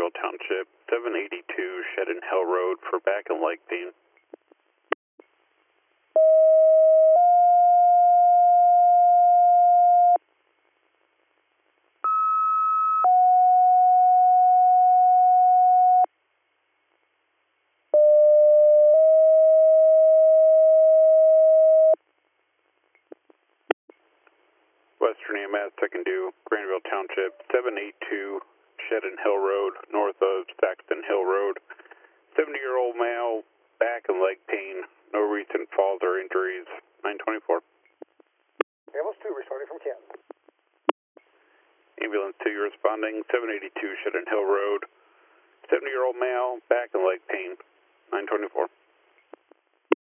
Granville Township, 782 Shedden Hill Road for back and leg pain. Western EMS, second due, Granville Township, 782 Shedden Hill Road, north of Saxton Hill Road. 70-year-old male, back and leg pain, no recent falls or injuries, 924. Ambulance 2 responding from Canton. Ambulance 2, you're responding, 782 Shedden Hill Road. 70-year-old male, back and leg